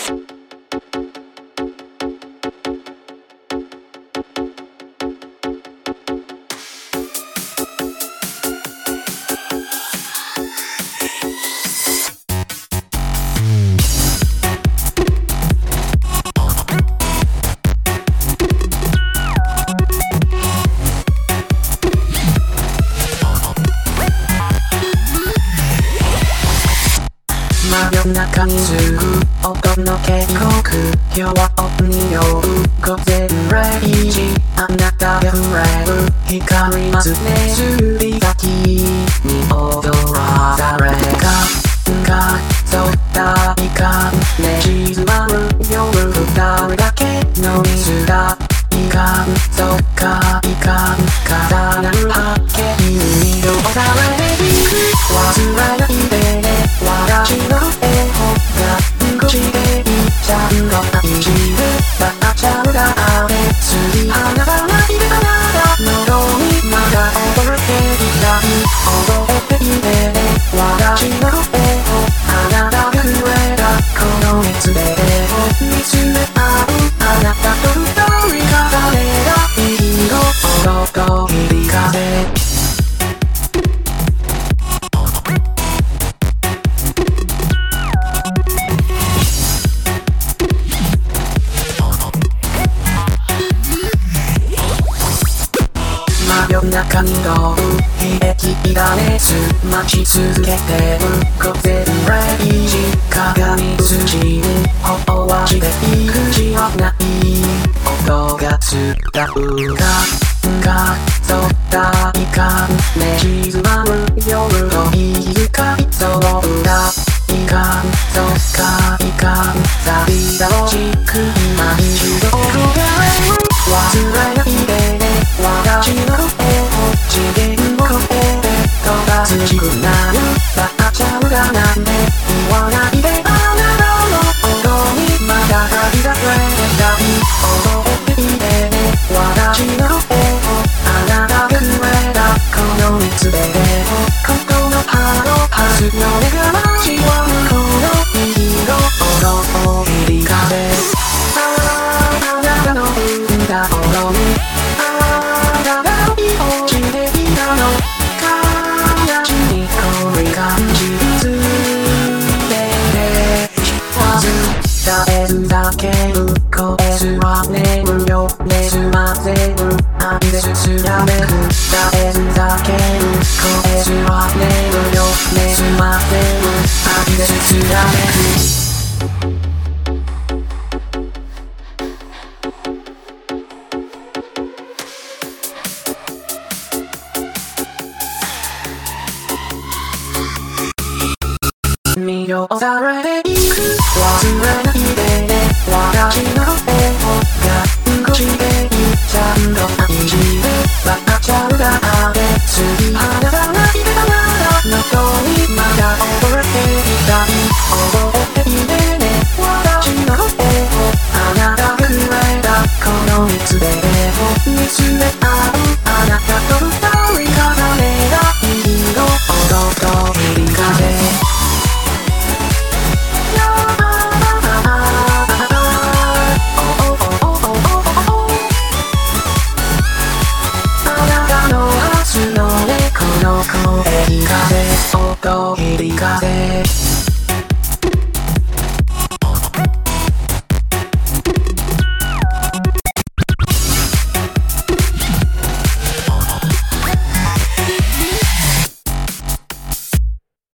真夜中にすぐ音の警告今日はオフに酔う午前0時あなたが触れる光りますね指先に踊ら誰がそったいかんね静まる夜二人だけの水がいかんそっかいかん重なる波形に色をされていく忘れないでね私の絵本が少しでいいちゃんと愛してバッチャルがあれすり離さないであなた喉にまだ踊るけいたい覚えていてね私の絵本あなたが触れたこの熱で絵を見つめ合うあなたと二人重ねたい色と響かせ真夜中に飛ぶ悲劇が熱待ち続けてる午前0時鏡寿司に頬はしていくじはない音が伝うがそったいかんね静まる夜と光そうだいかんそっかいかん旅だろしく今一度転がれる忘れないでね私の絵を次元を超えて飛ばすしくなるバッチャルがなんて言わないであなたの音にまだ旅が触れたい覚えていてね私の絵をあなたが触れたこの熱でここのハロハスの願わしはこの色を響かせあなたの生んだものにだける声すら眠よねすませるアンデスすらめる誰だける声すら眠よねすませるアンデスすらめる魅了されていく忘れないでね私の絵本が少しでいいちゃんと愛してバッチャルがあれすり離さないであなたの声にまだ踊れていたい覚えていてね私の絵本あなたが触れたこの熱で絵を見つめ合うあなたと二人重ねた色音と響かせ音響かせ